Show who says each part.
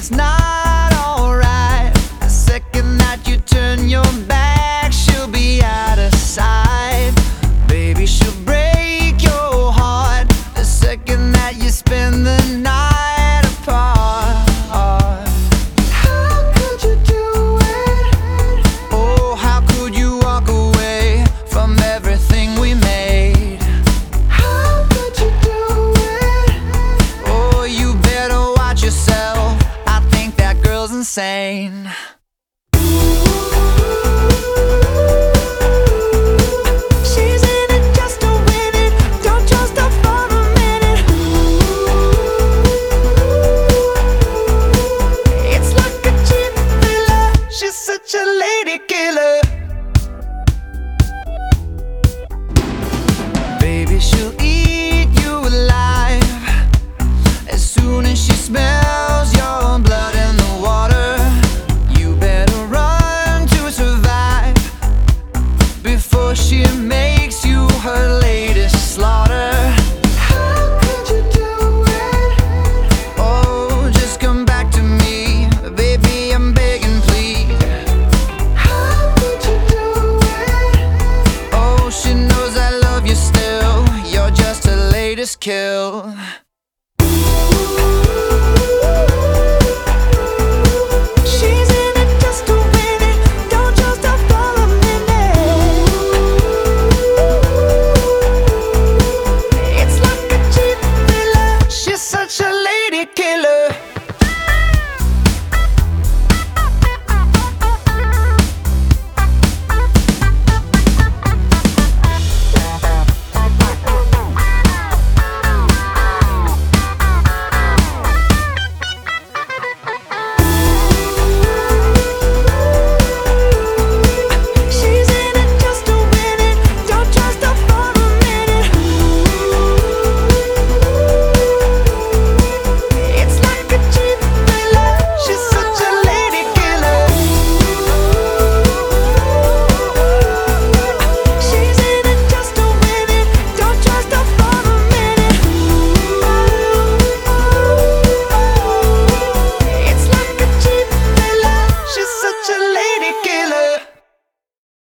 Speaker 1: it's not alright. The second that you turn your back, she'll be out of sight. Baby, she'll break your heart the second that you spend the night apart. How could you do it? Oh, how could you walk away from everything we made? How could you do it? Oh, you better watch yourself. I think that girl's insane. She's in it just to win it. Don't trust her for a minute. It's like a cheap thriller. She's such a lady killer. Baby, she'll eat you alive as soon as she smells your blood in the water. You better run to survive before she makes you her latest slaughter. How could you do it? Oh, just come back to me, baby, I'm begging, please. How could you do it? Oh, she knows I love you still. You're just her latest kill.